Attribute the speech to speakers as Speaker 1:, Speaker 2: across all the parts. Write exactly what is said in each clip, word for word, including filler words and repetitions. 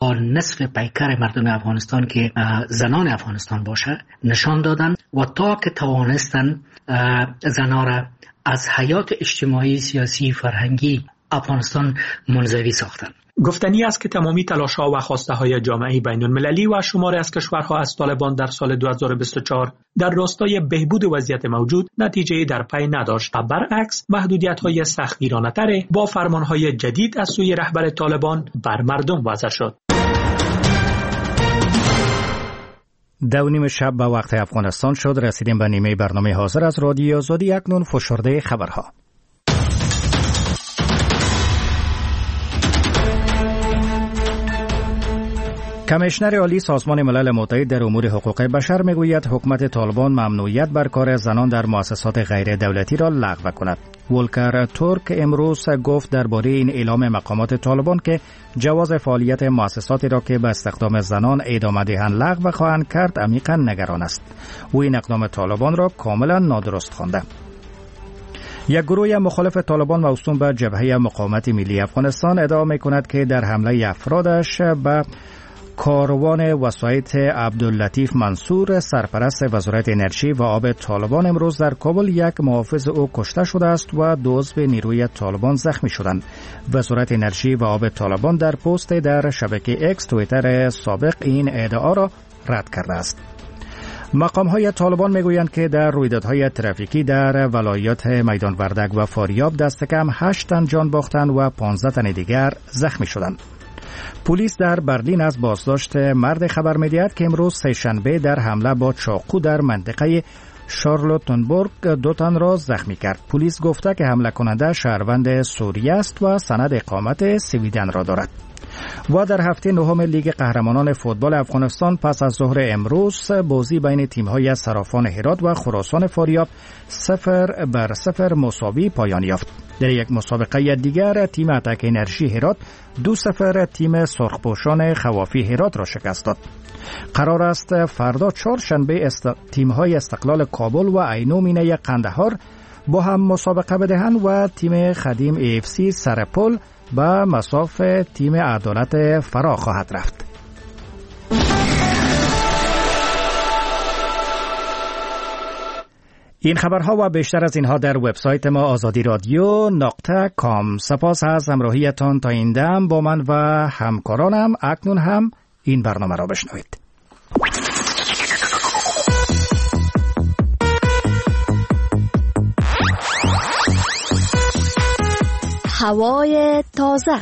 Speaker 1: با نصف پیکر مردم افغانستان که زنان افغانستان باشه نشان دادن و تا که توانستن زنان را از حیات اجتماعی، سیاسی، فرهنگی افغانستان منزوی ساختن.
Speaker 2: گفتنی است که تمامی تلاش‌ها و خواسته‌های جامعه بین‌المللی و شماری از کشورها از طالبان در سال دو هزار و بیست و چهار در راستای بهبود وضعیت موجود نتیجه در پی نداشت و برعکس محدودیت‌های سختگیرانه‌تر با فرمان‌های جدید از سوی رهبر طالبان بر مردم وضع شد.
Speaker 3: دو نیم شب به وقت افغانستان شد. رسیدیم به نیمه برنامه حاضر از رادیو آزادی. اکنون فشرده خبرها. کمیشنر عالی سازمان ملل متحد در امور حقوق بشر میگوید حکومت طالبان ممنوعیت بر کار زنان در مؤسسات غیر دولتی را لغو کند. ولکر تورک امروز گفت درباره این اعلام مقامات طالبان که جواز فعالیت مؤسساتی را که به استخدام زنان ادامه دهند لغو خواهند کرد عمیقا نگران است. او این اقدام طالبان را کاملا نادرست خوانده. یک گروه مخالف طالبان موسوم به جبهه مقاومت ملی افغانستان ادعا می‌کند که در حمله افرادش به کاروان وسایط عبداللطیف منصور سرپرست وزارت انرژی و آب طالبان امروز در کابل یک محافظ او کشته شده است و دو عضو نیروی طالبان زخمی شدند. وزارت انرژی و آب طالبان در پست در شبکه اکس توییتر سابق این ادعا را رد کرده است. مقام‌های طالبان میگویند که در رویدادهای ترافیکی در ولایات میدان وردک و فاریاب دست کم هشت تن جان باختند و پانزده تن دیگر زخمی شدند. پلیس در برلین از بازداشت مرد خبر می‌دهد که امروز سه‌شنبه در حمله با چاقو در منطقه شارلوتنبورگ دو تن را زخمی کرد. پلیس گفته که حمله کننده شهروند سوریه است و سند اقامت سویدن را دارد. و در هفته نهم لیگ قهرمانان فوتبال افغانستان پس از ظهر امروز بازی بین تیم‌های صرافان هرات و خراسان فاریاب صفر بر صفر مساوی پایان یافت. در یک مسابقه دیگر تیم اتک انرژی هرات دو صفر تیم سرخپوشان خوافی هرات را شکست داد. قرار است فردا چهارشنبه است... تیم‌های استقلال کابل و عینو مینه قندهار با هم مسابقه بدهند و تیم خدیم ای اف سی سرپل به مصاف تیم عدالت فرا خواهد رفت. این خبرها و بیشتر از اینها در وبسایت ما آزادی رادیو نقطه کام. سپاس از همراهیتان تا این دم با من و همکارانم. اکنون هم این برنامه را بشنوید.
Speaker 4: هوای تازه.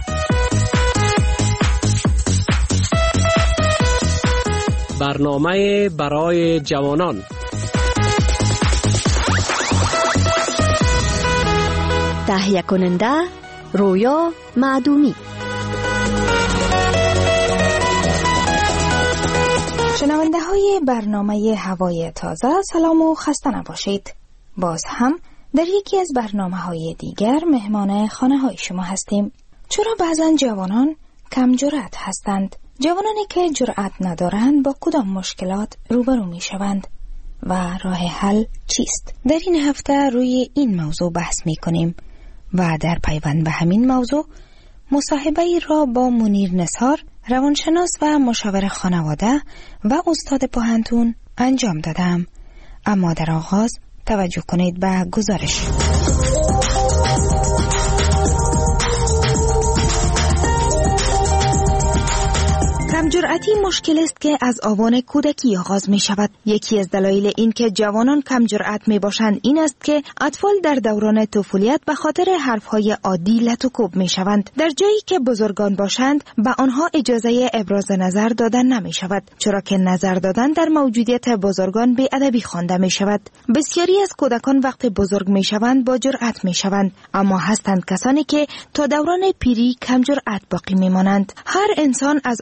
Speaker 5: برنامه برای جوانان.
Speaker 4: تهیه کننده رویا معدومی.
Speaker 6: شنونده های برنامه هوای تازه سلام و خسته نباشید. باز هم در یکی از برنامه های دیگر مهمان خانه های شما هستیم. چرا بعضا جوانان کم جرأت هستند؟ جوانانی که جرأت ندارند با کدام مشکلات روبرو می شوند و راه حل چیست؟ در این هفته روی این موضوع بحث می کنیم و در پیوند به همین موضوع مصاحبه را با منیر نثار، روانشناس و مشاور خانواده و استاد پوهنتون انجام دادم. اما در آغاز توجه کنید به گزارش. کمجرأتی مشکل است که از آوان کودکی آغاز می شود. یکی از دلایل این که جوانان کمجرأت می باشند این است که اطفال در دوران طفولیت به خاطر حرفهای عادی لط و کوب می شوند. در جایی که بزرگان باشند به آنها اجازه ابراز نظر دادن نمی شود، چرا که نظر دادن در موجودیت بزرگان بی‌ادبی خوانده می شود. بسیاری از کودکان وقت بزرگ می شوند با جرأت می شوند، اما هستند کسانی که تا دوران پیری کمجرأت باقی می مانند. هر انسان از آوان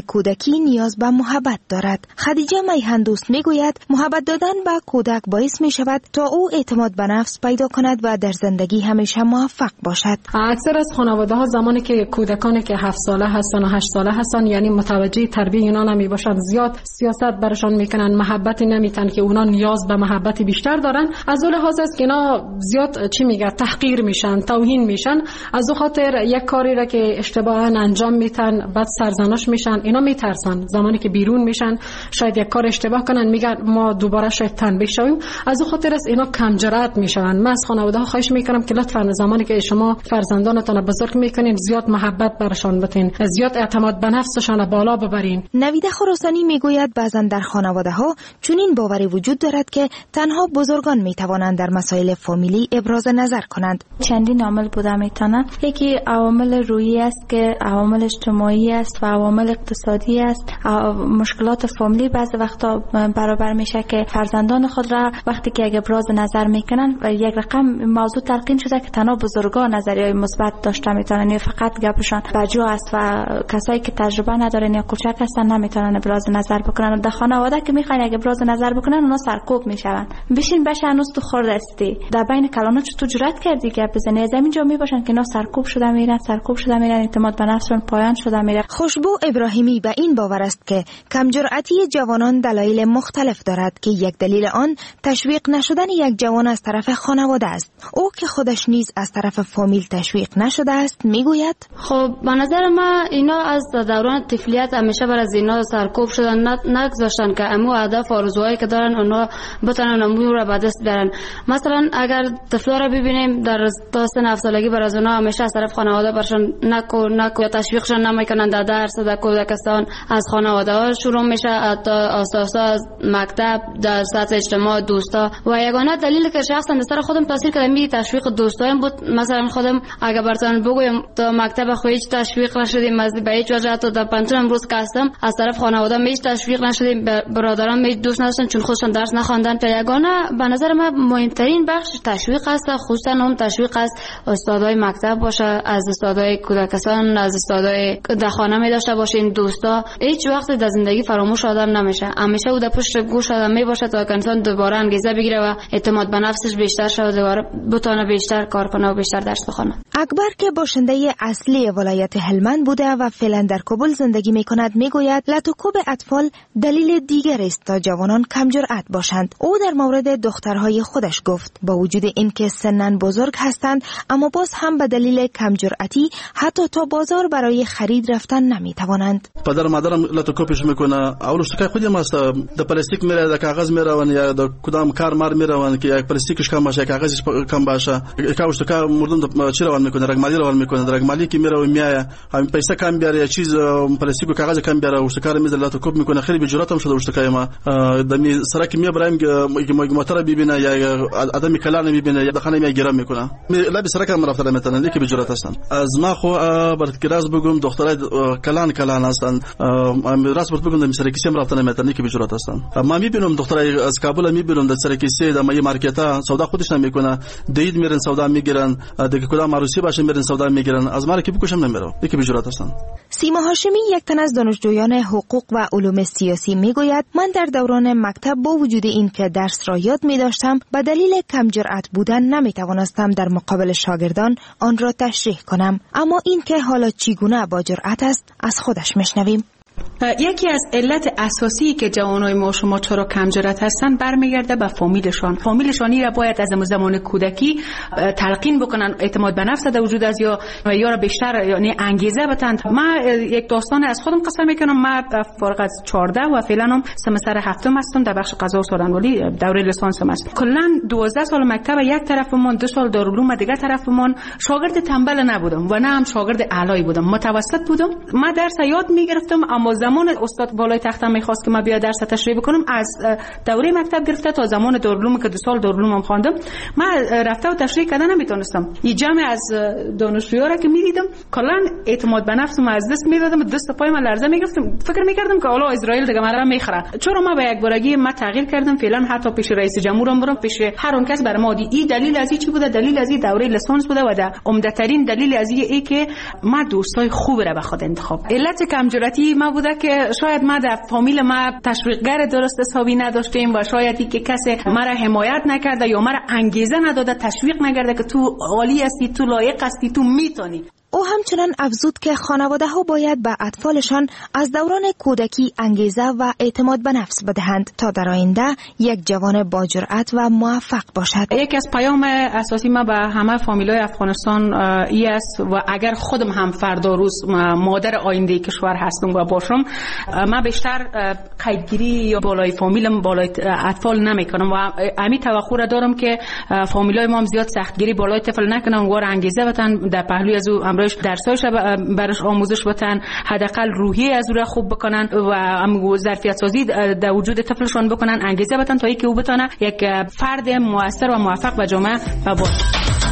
Speaker 6: کودکی نیاز به محبت دارد. خدیجه میهن دوست میگوید محبت دادن به کودک باعث می شود تا او اعتماد به نفس پیدا کند و در زندگی همیشه موفق باشد.
Speaker 7: اکثر از خانواده ها زمانی که کودکانی که هفت ساله هستن و هشت ساله هستن، یعنی متوجه تربیت اینا نمی باشن، زیاد سیاست برشان میکنن، محبتی نمیتن که اونا نیاز به محبت بیشتر دارن. از اون لحاظ است که اینا زیاد چی میگه تحقیر میشن، توهین میشن. از اون خاطر یک کاری را که اشتباها انجام میتن بعد سرزنش میشن، اینا میترسن زمانی که بیرون میشن شاید یک کار اشتباه کنن، میگن ما دوباره شاید تنبیه شویم. از اون خاطر است اینا کم جرأت میشن. من از خانواده ها خواهش میکنم که لطفا زمانی که شما فرزندانتون بزرگ میکنین زیاد محبت برشان بتین، زیاد اعتماد به نفسشان بالا ببرین.
Speaker 6: نویده خراسانی میگوید بعضا در خانواده ها چنین باوری وجود دارد که تنها بزرگان میتوانند در مسائل فامیلی ابراز نظر کنند.
Speaker 8: چندین عامل بوده میتونه. یکی عوامل روحی است که عوامل اجتماعی است و عوامل اقتصادی است. مشکلات فامیلی بعضی وقتا برابر میشه که فرزندان خود را وقتی که اگه ابراز نظر میکنن و یک رقم موضوع تلقین شده که تنها بزرگان نظریه مثبت داشته میتونن، یا فقط گپشان بجا است و کسایی که تجربه ندارن یا کوچک هستن نمیتونن ابراز نظر بکنن. در خانواده که میخواین اگه ابراز نظر بکنن اونا سرکوب میشون. بشین بشه هنوز تو خورد استی در بین کلانو چطور جرأت کردی که بزنی؟ از همینجا میباشن که اینا سرکوب شده میرن سرکوب شده میرن اعتماد به نفسشون پایان شده میره.
Speaker 6: خوشبو ابراهیمی به این باور است که کم جرأتی جوانان دلایل مختلف دارد که یک دلیل آن تشویق نشدن یک جوان از طرف خانواده است. او که خودش نیز از طرف فامیل تشویق نشده است میگوید
Speaker 9: خب به نظر من اینا از دوران طفولیت همیشه بر از اینا سرکوب شدن، نگذاشتن که امو هدف آرزوهایی که دارن اونا بتونن امو رو به دست بیارن. مثلا اگر طفلا رو ببینیم در تا سن هفت سالگی بر از اونا همیشه از طرف خانواده برشون نکو نکو یا تشویقشون نمیکنن در درس در کودکستان از خانواده ها شروع میشه تا اساسا از مکتب در سطح اجتماع دوستا و یگانه دلیلی که شخصا در سر خودم تاثیر کرده می تشویق دوستایم بود. مثلا خودم اگر براتون بگویم تا مکتب خو هیچ تشویق نشدیم، از به هیچ وجه تا در پنجم امروز که هستم از طرف خانواده هیچ تشویق نشدیم، برادران هیچ دوست نداشتن چون خودشون درس نخواندن. تا یگانه به نظر من مهمترین بخش تشویق است، خصوصا اون تشویق است استادای مکتب باشه، از استادای کودکستان، از استادای در خانه می داشته باشین. دوستا هیچ وقت در زندگی فراموش آدم نمیشه، همیشه او در پشت گوش آدم می باشه تا انسان دوباره انگیزه بگیره و اعتماد به نفسش بیشتر شه و دوباره بتونه بیشتر کار کنه و بیشتر درس بخونه.
Speaker 6: اکبر که باشنده اصلی ولایت هلمند بوده و فعلا در کابل زندگی می کند میگوید لطوکوب اطفال دلیل دیگر است تا جوانان کم جرأت باشند. او در مورد دخترهای خودش گفت با وجود اینکه سنن بزرگ هستند اما باز هم به دلیل کم جرأتی حتی تا بازار برای خرید رفتن نمی توانند.
Speaker 10: پدر مادرم لطوکوبش میکنه. اولش که خودم است د پلاستیک میره، د کاغذ میره و یا د کدام کار مار میره که یک پلاستیکش کم باشه، کاغذش کم باشه، کاوش که مردم چی روان میکنه، رقمالی روان میکنه، رقمالی که میره و میایه هم پیسه کم بیاره، چیز پلاستیک و کاغذ کم بیاره و کار میز لطوکوب میکنه. خیلی بجراتم شده وشت که ما دمی سرک میبرم که موتور ببینه یا آدم کلان میبینه یا دخانه میگیرم میکنه. لابی سرک هم رفتن مثلا لیک بجرات هستن. از ما خو برات کراز بگم دخترای کلان کلان هستن. راست برات بگم دمی سرکی سیم رفتن مثلا لیک بجرات هستن. ما میبینم دخترای از کابل میبینم در سرکی سه در مای مارکتا سودا خودش نمیکنه. دید میرن سودا میگیرن، دیگه کدام عروسی باشه میرن سودا میگیرن. از ما کی بکشم نمیره. لیک بجرات هستن.
Speaker 6: سیما هاشمی یک تن از دانشجویان حقوق و علوم سیاسی میگوید من در دوران مکتب با وجود این که درس را یاد می داشتم به دلیل کم جرأت بودن نمی توانستم در مقابل شاگردان آن را تشریح کنم. اما این که حالا چگونه با جرأت است از خودش میشنویم.
Speaker 11: یکی از علت اساسی که جوانای ما شما چرا کم جرأت هستن برمیگرده به فامیلشان. فامیلشانی را باید از زمان کودکی تلقین بکنن اعتماد به نفس در وجود از یا یا را بیشتر یعنی انگیزه بدن. من یک داستان از خودم قصه میکنم. من فارغ از چهارده و فعلا هم سمستر هفتم هستم در بخش قضا و سخنوری دوره لیسانسم هستم. کلا دوازده سال مکتب یک طرفمون، دو سال دارالعلوم دیگه طرفمون. شاگرد تنبل نبودم و نه هم شاگرد اعلایی بودم، متوسط بودم. من درس یاد میگرفتم اما زمان استاد بالای تختم میخواست که من بیا درس تشریح بکنم از دوره مکتب گرفته تا زمان دارالعلوم که دو سال دارالعلوم هم خواندم من رفته و تشریح کردن نمیتونستم. یه جمع از دانشجویان را که میدیدم کلا اعتماد به نفسم از دست میدادم، دست پای من لرزه میگرفتم، فکر میکردم که حالا اسرائیل دیگه مرا میخره. چرا ما به یک بارگی ما تغییر کردم. فعلا حتی پیش رئیس جمهورم برم، پیش هر اون کس برام دی این دلیل از چی بوده، دلیل از دوره لیسانس بوده و ده عمده ترین دلیل از این که ما دوستای خوب را به خود انتخاب. علت کم جرأتی ما بوده که شاید ما در فامیل ما تشویقگر درست حسابی نداشتیم و شاید که کسی مرا حمایت نکرده یا مرا انگیزه نداده، تشویق نکرده که تو عالی هستی، تو لایق هستی، تو میتونی.
Speaker 6: او همچنان افزود که خانواده ها باید به اطفالشان از دوران کودکی انگیزه و اعتماد به نفس بدهند تا در آینده یک جوان با جرأت و موفق باشد.
Speaker 11: یکی از پیام اساسی ما به همه فامیلای افغانستان ای است و اگر خودم هم فردا روز مادر آینده کشور هستم و باشم، ما بیشتر قیدگیری یا بالای فامیلم بالای اطفال نمیکنم و امی توقع را دارم که فامیلای ما هم زیاد سختگیری بالای طفل نکنن و انگیزه بدن در پهلوی از او امروز درسایش برش آموزش بدن، حداقل روحی از او را خوب بکنن و ظرفیت سازی در وجود طفلشون بکنن، انگیزه بدن تا اینکه او بتونه یک فرد موثر و موفق به جامعه باشه.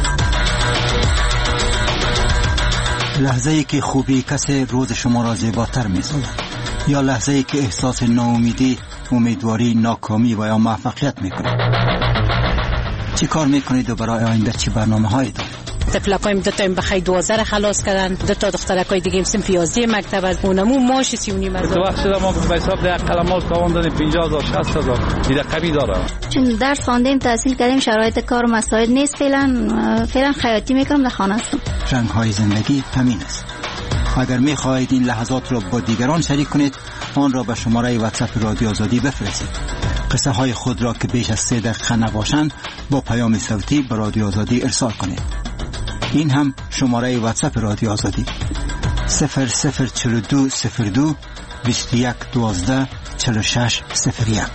Speaker 12: لحظه ای که خوبی کسی روز شما را زیباتر می‌سازد یا لحظه ای که احساس ناامیدی، امیدواری، ناکامی و یا موفقیت می‌کنید. چی کار می‌کنید و برای آینده چی برنامه‌هایی دارید؟
Speaker 13: تفلکایم دو تا بخای دوازده خلاص کردن، دو تا دخترکای دیگه صنف یازده مکتب از اونمو ماش سی و نیم از
Speaker 14: تو وقت شده ما به حساب ده کلمات کاوان دادیم پنجاه هزار شصت هزار دیگه قوی داره.
Speaker 9: چون درس خواندیم تحصیل کردیم شرایط کار و مساعد نیست، فعلا فعلا خیاطی میکنم در خانه هستم.
Speaker 12: رنگ های زندگی همین است. اگر میخواهید این لحظات را با دیگران شریک کنید، آن را به شماره واتساپ رادیو آزادی بفرستید. قصه های خود را که بیش از سه دقیقه نباشند با پیام صوتی به رادیو آزادی ارسال کنید. این هم شماره واتساپ رادیو آزادی صفر صفر چهل و دو صفر دو بیست و یک دوازده چهل و شش صفر یک.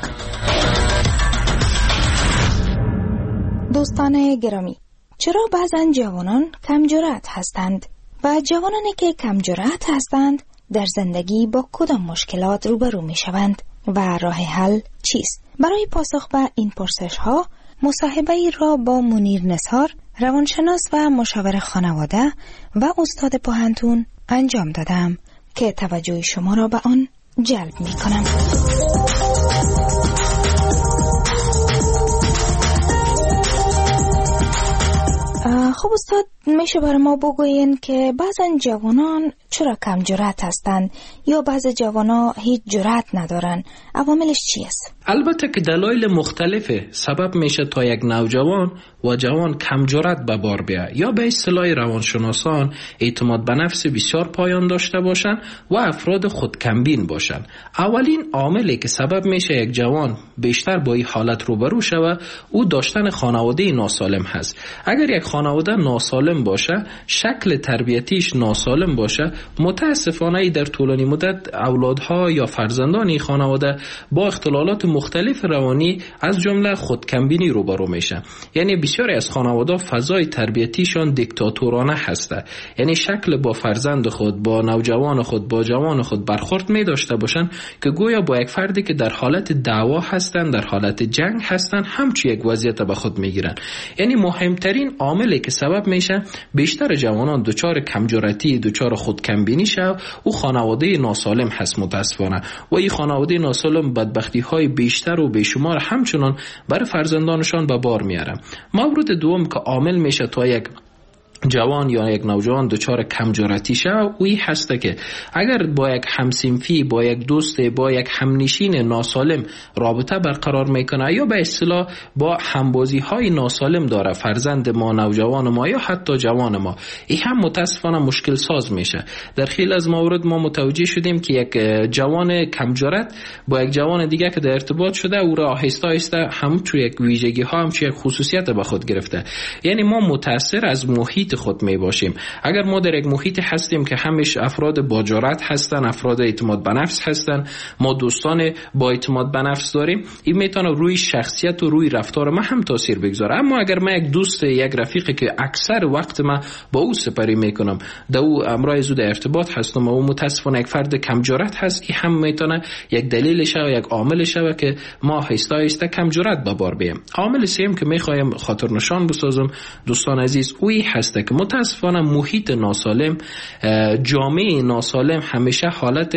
Speaker 6: دوستان گرامی، چرا بعضن جوانان کم جرأت هستند و جوانانی که کم جرأت هستند در زندگی با کدام مشکلات روبرو می شوند و راه حل چیست؟ برای پاسخ به این پرسش ها مصاحبه ای را با منیر نثار، روانشناس و مشاور خانواده و استاد پوهنتون انجام دادم که توجه شما را به آن جلب می کنم. خب استاد، میشه برای ما بگوین که بعضن جوانان چرا کم جرأت هستند یا بعض جوانا هیچ جرأت ندارن؟ عواملش چی است؟
Speaker 15: البته که دلایل مختلفه سبب میشه تا یک نوجوان و جوان کم جرأت به بار بیاید یا به اصطلاح روانشناسان اعتماد به نفس بسیار پایان داشته باشن و افراد خودکمبین باشن. اولین عاملی که سبب میشه یک جوان بیشتر با این حالت روبرو شود او داشتن خانواده ناسالم هست. اگر یک خانواده ناسالم باشه، شکل تربیتیش ناسالم باشه، متاسفانه در طولانی مدت اولادها یا فرزندان این خانواده با اختلالات مختلف روانی از جمله خودکمبینی روبرو میشه. یعنی بسیاری از خانواده فضای تربیتیشان دیکتاتورانه هسته، یعنی شکل با فرزند خود، با نوجوان خود، با جوان خود برخورد می داشته باشن که گویا با یک فردی که در حالت دعوا هستن، در حالت جنگ هستن، همچی یک وضعیت به خود میگیرن. یعنی مهمترین عاملی که سبب میشه بیشتر جوانان دچار کمجرأتی، دچار خودکمبینی شو او خانواده ناسالم هست متاسفانه. و این خانواده ناسالم بدبختی های بیشتر و بیشمار همچنان برای فرزندانشان به بار میارن. مورد دوم که عامل میشه تا یک جوان یا یک نوجوان دچار کم جرأتی شه اوی هسته که اگر با یک همسنفی، با یک دوست، با یک همنشین ناسالم رابطه برقرار میکنه یا به اصطلاح با همبازی های ناسالم داره، فرزند ما، نوجوان ما یا حتی جوان ما، این هم متاسفانه مشکل ساز میشه. در خیلی از موارد ما متوجه شدیم که یک جوان کم جرأت با یک جوان دیگه که در ارتباط شده او را آهسته آهسته همچون یک ویژگی ها، همچون یک خصوصیت به خود گرفته. یعنی ما متاثر از محیط خود می باشیم. اگر ما در یک محیط هستیم که همش افراد با جرأت هستن، افراد اعتماد به نفس هستن، ما دوستان با اعتماد به نفس داریم، این میتونه روی شخصیت و روی رفتار ما هم تاثیر بگذاره. اما اگر ما یک دوست، یک رفیقی که اکثر وقت ما با او سپری میکنم، در او امرای زود ارتباط هستم و او متاسفانه یک فرد کم جرأت هست، این هم میتونه یک دلیل شه و یک عامل شه که ما آهسته آهسته کم جرأت به بار بیایم. عامل سوم که میخوایم خاطر نشان بسازم دوستان عزیز، اوی هست هسته که متاسفانه محیط ناسالم، جامعه ناسالم همیشه حالت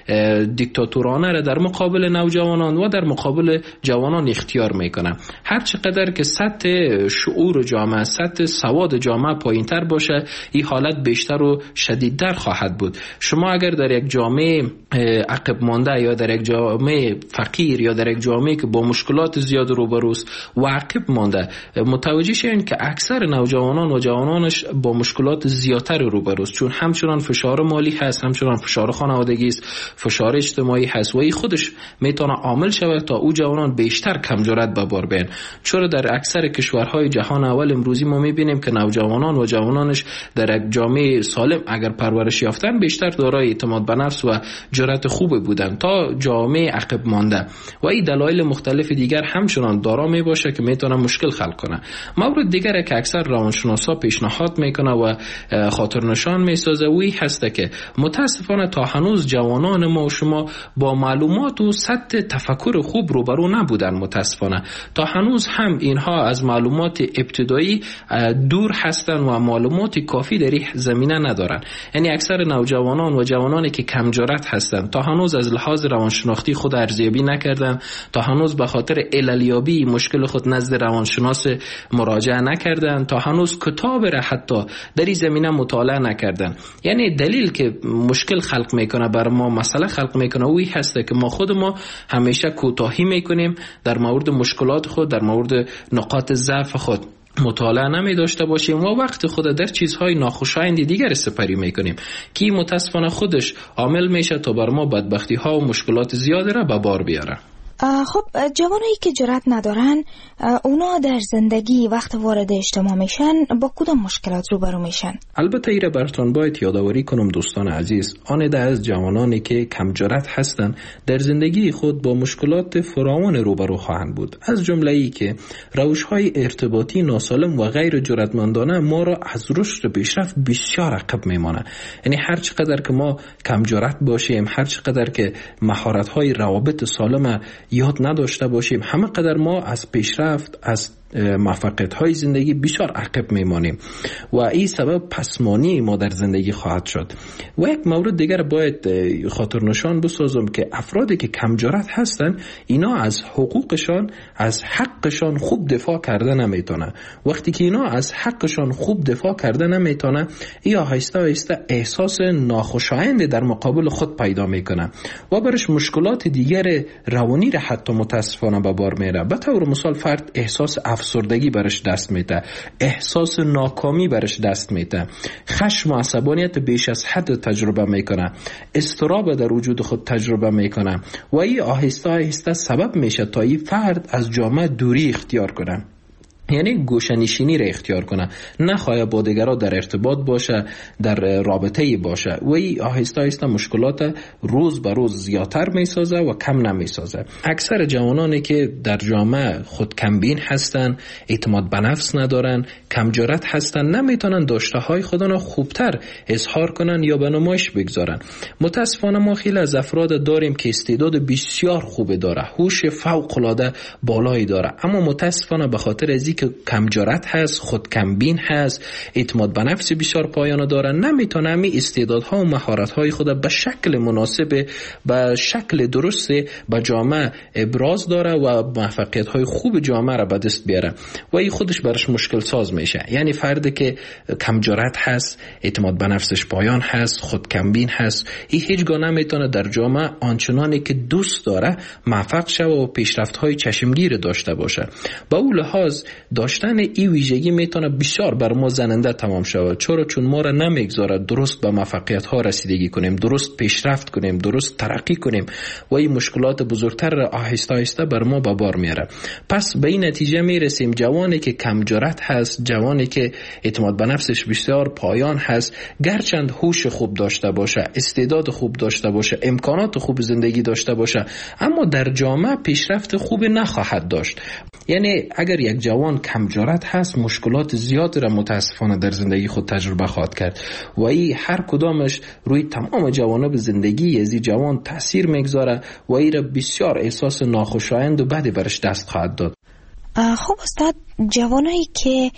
Speaker 15: دیکتاتورانه را در مقابل نوجوانان و در مقابل جوانان اختیار میکنه. هر چقدر که سطح شعور جامعه، سطح سواد جامعه پایینتر باشه، این حالت بیشتر و شدیدتر خواهد بود. شما اگر در یک جامعه عقب مانده یا در یک جامعه فقیر یا در یک جامعه که با مشکلات زیاد روبروست و عقب مانده متوجه شین که اکثر نوجوانان و جوانانش با مشکلات زیادتر روبروست، چون همچنان فشار مالی هست، همچنان فشار خانوادگی است، فشار اجتماعی هست و این خودش میتونه عامل شود تا او جوانان بیشتر کم جرأت به بار بیان. چرا در اکثر کشورهای جهان اول امروزی ما میبینیم که نوجوانان و جوانانش در یک جامعه سالم اگر پرورش یافتن بیشتر دارای اعتماد به نفس و جرأت خوب بودن تا جامعه عقب مانده و این دلایل مختلف دیگر همچنان دارا می باشه که میتونه مشکل خلق کنه. مورد دیگر که اکثر روانشناسا پیشنهاد میکنه و خاطر نشان میسازه وی هسته که متاسفانه تا هنوز جوانان ما و شما با معلومات و سطح تفکر خوب روبرو نبودن. متاسفانه تا هنوز هم اینها از معلومات ابتدایی دور هستن و معلومات کافی در این زمینه ندارن. یعنی اکثر نوجوانان و جوانانی که کم جرأت هستن تا هنوز از لحاظ روانشناختی خود ارزیابی نکردن، تا هنوز به خاطر عللیابی مشکل خود نزد روانشناس مراجعه نکردن، تا هنوز کتاب را حتی در این زمینه مطالعه نکردن. یعنی دلیل که مشکل خلق میکنه بر ما، مسئله خلق میکنه وی هسته که ما خود ما همیشه کوتاهی میکنیم در مورد مشکلات خود، در مورد نقاط ضعف خود مطالعه نمی داشته باشیم و وقت خود در چیزهای ناخوشایند دیگر سپری میکنیم که متاسفانه خودش عامل میشه تا بر ما بدبختی ها و مشکلات زیاده را به بار بیاره.
Speaker 6: خب جوانایی که جرأت ندارن، اونا در زندگی وقت وارد اجتماع میشن با کدام مشکلات روبرو میشن؟
Speaker 15: البته ایره براتون باید یادآوری کنم دوستان عزیز، آن ده از جوانانی که کم جرأت هستن در زندگی خود با مشکلات فراوان روبرو خواهند بود، از جمله ای که روش‌های ارتباطی ناسالم و غیر جرأتمندانه ما را از رشد پیشرفت بسیار عقب میمانه. یعنی هر چقدر که ما کم جرأت باشیم، هر چقدر که مهارت‌های روابط سالم یاد نداشته باشیم، همه قدر ما از پیشرفت، از موفقیت های زندگی بسیار عقب میمانیم و این سبب پسمانی ما در زندگی خواهد شد. و یک مورد دیگر باید خاطر نشان بسازم که افرادی که کم جرأت هستن اینا از حقوقشان، از حقشان خوب دفاع کرده نمیتونه. وقتی که اینا از حقشان خوب دفاع کرده نمیتونه، ای آهسته آهسته احساس ناخوشایند در مقابل خود پیدا میکنه و برش مشکلات دیگر روانی را حتی متاسفانه به بار میاره. به طور مثال فرد احساس افسردگی برش دست میده، احساس ناکامی برش دست میده، خشم و عصبانیت بیش از حد تجربه میکنه، اضطراب در وجود خود تجربه میکنه و این آهسته آهسته سبب میشه تا این فرد از جامعه دوری اختیار کنه. یعنی گوشه‌نشینی را اختیار کنه، نخواهد با دیگران در ارتباط باشه، در رابطه باشه و این آهسته آهسته مشکلات روز به روز زیادتر میسازه و کم نمیسازه. اکثر جوانانی که در جامعه خود کمبین هستن، اعتماد به نفس ندارن، کم جرأت هستن، نمیتونن داشته های خودشون خوبتر اظهار کنن یا به نمایش بگذارن. متاسفانه ما خیلی از افراد داریم که استعداد بسیار خوب داره، هوش فوق العاده بالایی داره، اما متاسفانه به خاطر از که کم جرأت هست، خود کمبین هست، اعتماد به نفس بسیار پایانه داره، نمیتونه همین استعدادها و مهارت‌های خود به شکل مناسب، به شکل درست به جامعه ابراز داره و موفقیت‌های خوب جامعه را به دست بیاره و این خودش برش مشکل ساز میشه. یعنی فردی که کم جرأت هست، اعتماد به نفسش پایان هست، خود کمبین هست، این هیچگاه نمیتونه در جامعه آنچنانی که دوست داره موفق شه و پیشرفت‌های چشمگیر داشته باشه. با اون لحاظ داشتن این ویژگی میتونه بسیار بر ما زننده تمام شود. چرا؟ چون ما را نمیگذاره درست به موفقیت ها رسیدگی کنیم، درست پیشرفت کنیم، درست ترقی کنیم و این مشکلات بزرگتر را آهسته آهسته بر ما به بار میاره. پس به این نتیجه میرسیم جوانی که کم جرأت هست، جوانی که اعتماد به نفسش بسیار پایان هست، گرچند هوش خوب داشته باشه، استعداد خوب داشته باشه، امکانات خوب زندگی داشته باشه، اما در جامعه پیشرفت خوب نخواهد داشت. یعنی اگر یک جوان کم جرأت هست، مشکلات زیادی را متاسفانه در زندگی خود تجربه خواهد کرد و این هر کدامش روی تمام جوانب زندگی از این جوان تاثیر میگذاره و این را بسیار احساس ناخوشایند و بدی برش دست خواهد داد.
Speaker 6: خب استاد، جوانایی که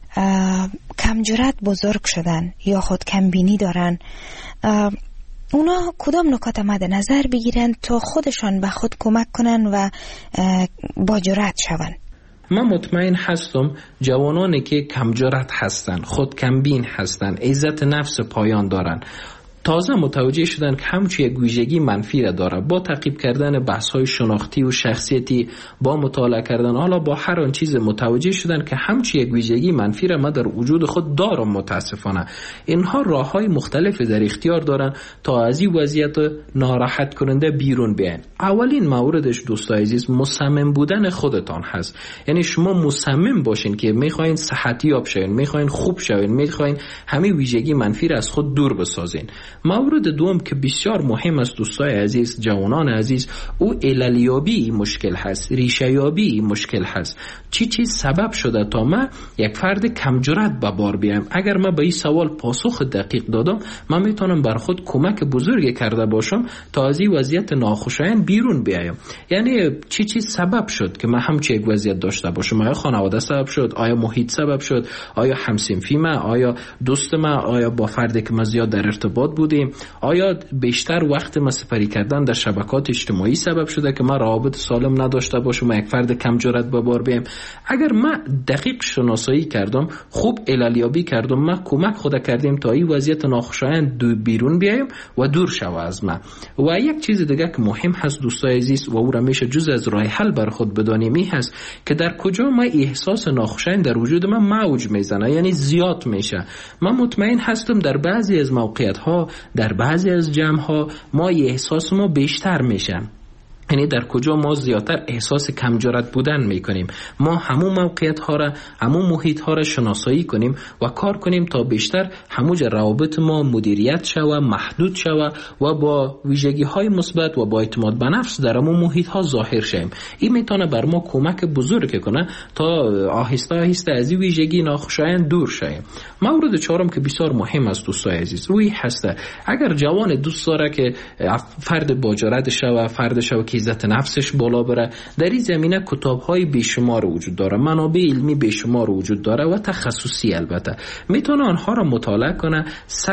Speaker 6: کم جرأت بزرگ شدن یا خود کمبینی دارن، اونا کدام نکات مد نظر بگیرن تا خودشان به خود کمک کنن و با جرأت شون؟
Speaker 15: من مطمئن هستم جوانانی که کم جرأت هستن، خود کمبین هستن، عزت نفس پایان دارن، تازه متوجه شدن که همچون یک ویژگی منفی را داره. با تعقیب کردن بحث‌های شناختی و شخصیتی، با مطالعه کردن، حالا با هر آن چیز متوجه شدن که همچون یک ویژگی منفی را من در وجود خود دارم. متاسفانه اینها راه‌های مختلفی در اختیار دارن تا از این وضعیت ناراحت کننده بیرون بیاین. اولین موردش دوستای عزیز مصمم بودن خودتان هست. یعنی شما مصمم باشین که میخواین صحتی یاب شوین، میخواین خوب شوین، میخواین همین ویژگی منفی را از خود دور بسازین. مورد دوم که بسیار مهم است دوستای عزیز، جوانان عزیز، او عللیابی مشکل هست، ریشه‌یابی مشکل هست. چی چیز سبب شده تا من یک فرد کم جرأت به بار بیام؟ اگر من به این سوال پاسخ دقیق دادم، من میتونم بر خود کمک بزرگی کرده باشم تا از این وضعیت ناخوشایند بیرون بیایم. یعنی چی چیز سبب شد که من همچین یک وضعیت داشته باشم؟ آیا خانواده سبب شد؟ آیا محیط سبب شد؟ آیا همسنفی من؟ آیا دوست من؟ آیا با فردی که من زیاد در ارتباط بودیم؟ آیا بیشتر وقت ما سپری کردن در شبکات اجتماعی سبب شده که ما روابط سالم نداشته باشم و یک فرد کم جرأت به بار بیام؟ اگر من دقیق شناسایی کردم، خوب عللیابی کردم، ما کمک خود کردیم تا این وضعیت ناخوشایند دو بیرون بیایم و دور شوه از ما. و یک چیز دیگه که مهم هست دوستای عزیز و او را میشه جز از راه حل بر خود بدانیم، این هست که در کجا ما احساس ناخوشایند در وجود ما موج میزنه، یعنی زیاد میشه. من مطمئن هستم در بعضی از موقعیت ها، در بعضی از جمع ها ما احساس ما بیشتر میشه. یعنی در کجا ما زیادتر احساس کم جرأت بودن میکنیم. ما همون موقعیت ها را، همون محیط ها را شناسایی کنیم و کار کنیم تا بیشتر هموج روابط ما مدیریت شوه، محدود شوه و با ویژگی های مثبت و با اعتماد به نفس در همون محیط ها ظاهر شیم. این میتونه بر ما کمک بزرگ کنه تا آهسته آهسته از این ویژگی ناخوشایند دور شیم. مورد چهارم که بسیار مهم است دوستای عزیز، روی هسته. اگر جوان دوست داره که فرد با جرأت شوه، فرد شوه که عزت نفسش بالا بره، در این زمینه کتاب‌های بیشمار وجود داره، منابع علمی بیشمار وجود داره و تخصصی البته. میتونه آنها را مطالعه کنه،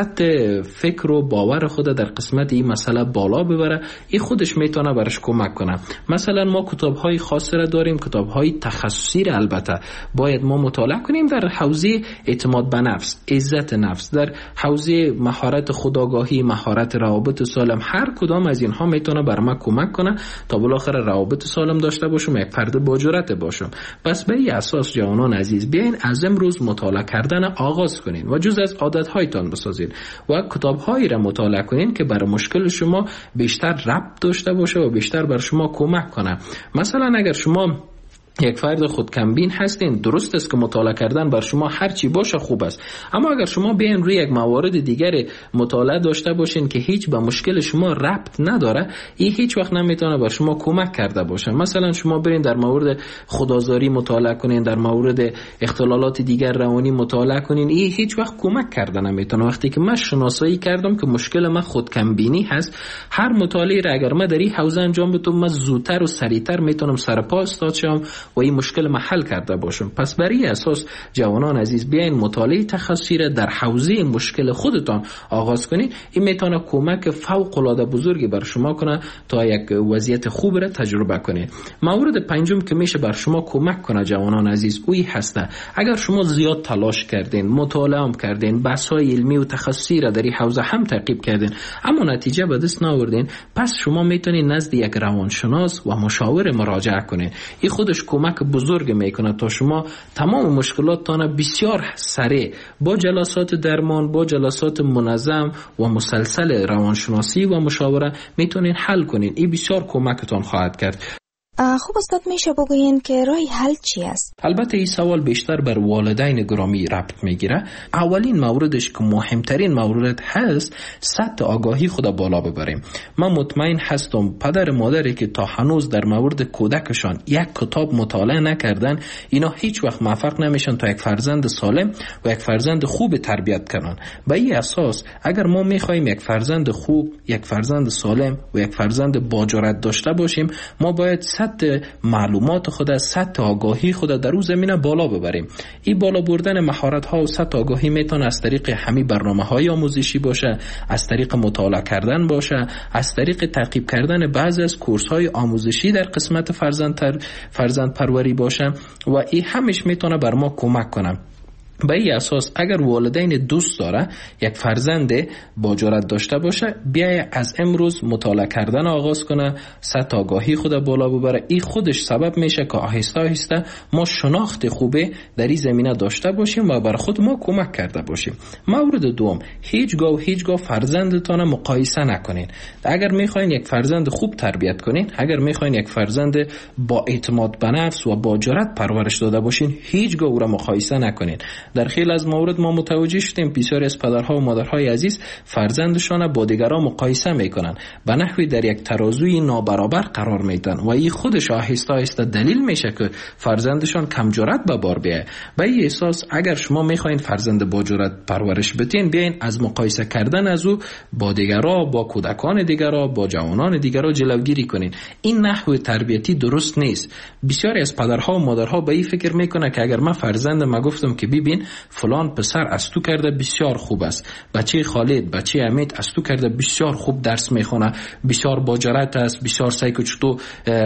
Speaker 15: سطح فکر و باور خود در قسمت این مسئله بالا ببره. این خودش میتونه برش کمک کنه. مثلا ما کتاب‌های خاص را داریم، کتاب‌های تخصصی را البته باید ما مطالعه کنیم در حوزه اعتماد به نفس، عزت نفس، در حوزه مهارت خودآگاهی، مهارت روابط سالم. هر کدام از اینها میتونه بر ما کمک کنه تا بالاخره روابط سالم داشته باشم، یک فرد با جرأت باشم. پس به این اساس جوانان عزیز بیاین از امروز مطالعه کردن آغاز کنین و جز از عادت‌هایتان بسازین و کتاب‌هایی را مطالعه کنین که برای مشکل شما بیشتر ربط داشته باشه و بیشتر بر شما کمک کنه. مثلا اگر شما یک فرد خود کمبین هستین، درست است که مطالعه کردن بر شما هر چی باشه خوب است، اما اگر شما بیاین روی یک موارد دیگر مطالعه داشته باشین که هیچ به مشکل شما ربط نداره، این هیچ وقت نمیتونه بر شما کمک کرده باشه. مثلا شما برین در مورد خودآزاری مطالعه کنین، در مورد اختلالات دیگر روانی مطالعه کنین، این هیچ وقت کمک کرده نمیتونه. وقتی که من شناسایی کردم که مشکل من خود کمبینی هست، هر مطالعه را اگر من در این حوزه انجام بدم، من زودتر و سریعتر میتونم سر پا استاد شم و این مشکل محل کرده باشم. پس برای اساس جوانان عزیز بیاین مطالعه تخصصی را در حوزه مشکل خودتان آغاز کنید. این میتونه کمک فوق العاده بزرگی بر شما کنه تا یک وضعیت خوب را تجربه کنید. مورد پنجم که میشه بر شما کمک کنه جوانان عزیز، اوی هسته اگر شما زیاد تلاش کردین، مطالعه هم کردین، بحث‌های علمی و تخصصی را در این حوزه هم تعقیب کردین اما نتیجه به دست نیاوردین، پس شما میتونید نزد یک روانشناس و مشاور مراجعه کنید. این خودش کمک بزرگ میکنه تا شما تمام مشکلاتتان بسیار سریع با جلسات درمان، با جلسات منظم و مسلسل روانشناسی و مشاوره میتونین حل کنین. این بسیار کمکتان خواهد کرد.
Speaker 6: خوب استاد میشه بگوین که راه حل چی است؟
Speaker 15: البته این سوال بیشتر بر والدین گرامی ربط میگیره. اولین موردش که مهمترین مورد هست، سطح آگاهی خود بالا ببریم. من مطمئن هستم پدر مادری که تا هنوز در مورد کودکشان یک کتاب مطالعه نکردن، اینا هیچ وقت موفق نمیشن تا یک فرزند سالم و یک فرزند خوب تربیت کنن. به این اساس اگر ما میخوایم یک فرزند خوب، یک فرزند سالم و یک فرزند با جرأت داشته باشیم، ما باید سطح معلومات خود، سطح آگاهی خود در اون زمینه بالا ببریم. این بالا بردن مهارت ها و سطح آگاهی میتونه از طریق همین برنامه های آموزشی باشه، از طریق مطالعه کردن باشه، از طریق تعقیب کردن بعضی از کورس های آموزشی در قسمت فرزند تر فرزند پروری باشه و این همش میتونه بر ما کمک کنه. به این اساس اگر والدین دوست داره یک فرزند با جرأت داشته باشه، بیای از امروز مطالعه کردن آغاز کنه، سطح آگاهی خود بالا ببره. این خودش سبب میشه که آهسته آهسته ما شناخت خوبه در این زمینه داشته باشیم و بر خود ما کمک کرده باشیم. مورد دوم، هیچگاه و هیچگاه فرزندتان مقایسه نکنین. اگر میخواین یک فرزند خوب تربیت کنین، اگر میخواین یک فرزند با اعتماد به نفس و با جرأت پرورش داده باشین، هیچگاه او را مقایسه نکنین. در خیلی از موارد ما متوجه شدیم بسیاری از پدرها و مادرهای عزیز فرزندشان با دیگران مقایسه میکنن، به نحوی در یک ترازوی نابرابر قرار میدن و این خودش آهسته آهسته دلیل میشه که فرزندشان کم جرأت به بار بیایه. به این اساس اگر شما میخواین فرزند با جرأت پرورش بدین، بیاین از مقایسه کردن از او با دیگران، با کودکان دیگران، با جوانان دیگران جلوگیری کنین. این نحو تربیتی درست نیست. بسیاری از پدرها و مادرها به این فکر میکنه که اگر من فرزندم گفتم که ببین فلان پسر از تو کرده بسیار خوب است، بچه خالد، بچه امید از تو کرده بسیار خوب درس میخونه، بسیار با جرأت است، بسیار سعی که چطور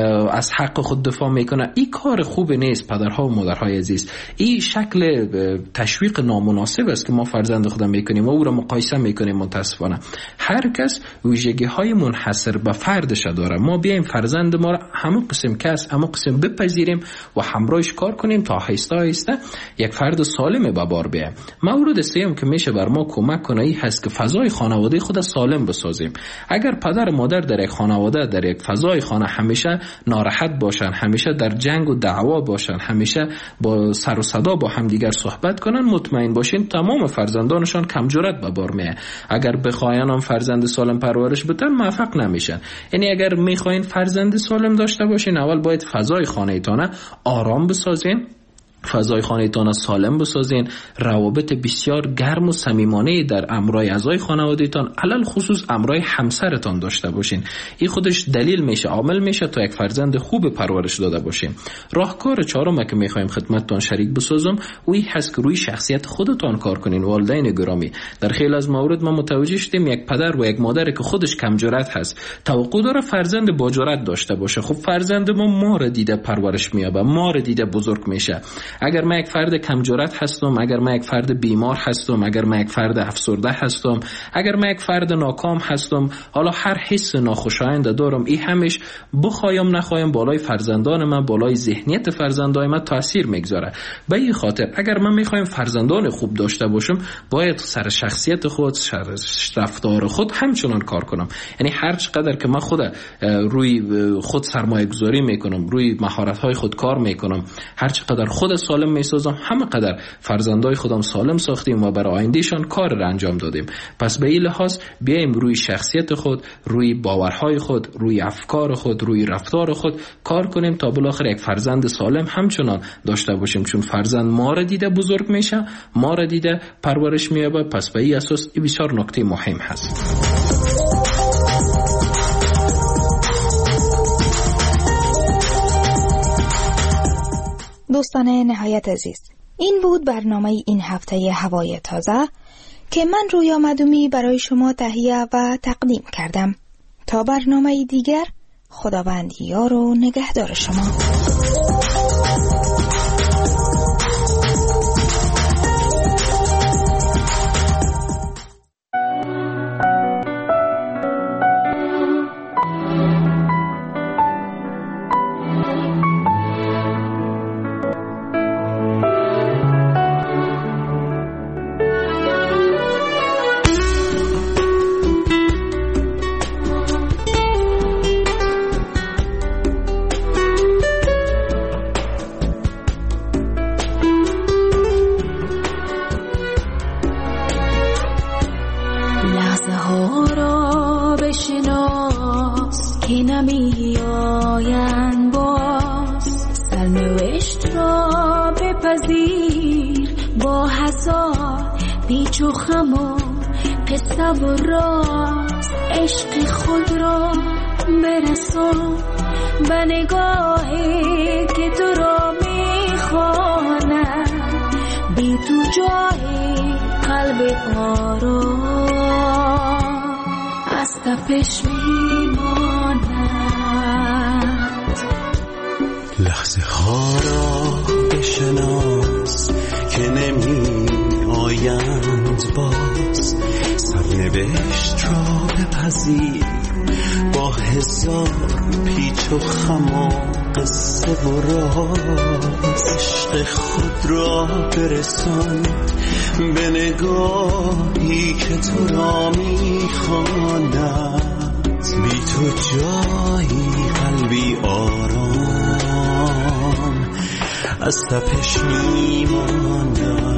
Speaker 15: از حق خود دفاع میکنه. این کار خوب نیست پدرها و مادرهای عزیز. این شکل تشویق نامناسب است که ما فرزند خودم میکنیم و او را مقایسه میکنیم. متاسفانه هر کس ویژگی های منحصر به فردش داره. ما بیایم فرزند ما را همون قسم کس همون قسم بپذیریم و همراهش کار کنیم تا آهسته آهسته یک فرد سالم به بار بیایم. مورد سوم که میشه بر ما کمک کنه این هست که فضای خانواده خود سالم بسازیم. اگر پدر و مادر در یک خانواده، در یک فضای خانه همیشه ناراحت باشن، همیشه در جنگ و دعوا باشن، همیشه با سر و صدا با همدیگر صحبت کنن، مطمئن باشین تمام فرزندانشان کم جرأت به بار میاد. اگر بخواین هم فرزند سالم پرورش بدن موفق نمیشن. یعنی اگر میخواین فرزند سالم داشته باشین، اول باید فضای خانه‌تان آرام بسازین، فضای خانه‌تان سالم بسازین، روابط بسیار گرم و صمیمانه در امرای اعضای خانواده‌تان، علل خصوص امرای همسرتان داشته باشین. این خودش دلیل میشه، عامل میشه تا یک فرزند خوب پرورش داده باشین. راهکار چهارم که میخوایم خدمتتان شریک بسازم، اوی هست که روی شخصیت خودتان کار کنین. والدین گرامی، در خیلی از موارد ما متوجه شدیم یک پدر و یک مادر که خودش کم جرأت هست، توقع داره فرزند با جرأت داشته باشه. خب فرزند ما ما را دیده پرورش میابه، ما را دیده بزرگ میشه. اگر من یک فرد کم جرأت هستم، اگر من یک فرد بیمار هستم، اگر من یک فرد افسرده هستم، اگر من یک فرد ناکام هستم، حالا هر حس ناخوشایند دارم، این همش بخوایم نخوایم بالای فرزندان من، بالای ذهنیت فرزندان من تاثیر میگذاره. به این خاطر اگر من میخوایم فرزندان خوب داشته باشم، باید سر شخصیت خود، سر رفتار خود همچنان کار کنم. یعنی هر چقدر که من خود روی خود سرمایه گذاری میکنم، روی مهارت های خود کار میکنم، هر چقدر خود سالم میسازم، همه قدر فرزندای خودم سالم ساختیم و برای آیندهشان کار را انجام دادیم. پس به این لحاظ بیایم روی شخصیت خود، روی باورهای خود، روی افکار خود، روی رفتار خود کار کنیم تا بالاخره یک فرزند سالم همچنان داشته باشیم. چون فرزند ما را دیده بزرگ میشه، ما را دیده پرورش مییابه. پس به این اساس این بسیار نکته مهم هست.
Speaker 6: دوستان نهایت عزیز، این بود برنامه این هفته هوای تازه که من رویا مدومی برای شما تهیه و تقدیم کردم. تا برنامه دیگر، خداوند یار و نگهدار شما.
Speaker 16: پیچ و خم و قصه و راست عشق خود را برسون به نگاهی که تو را میخوانم، بی تو جایی قلب آرام از تپش میماند.
Speaker 17: لحظه ها را بشناس که نمی آیند باز، سرنوشت را بپذیر با هزار پیچ و خم و قصه و راز. عشق خود را برسان به نگاهی که تو را میخواند، بی تو جایی قلبی آرام از تپش میماند.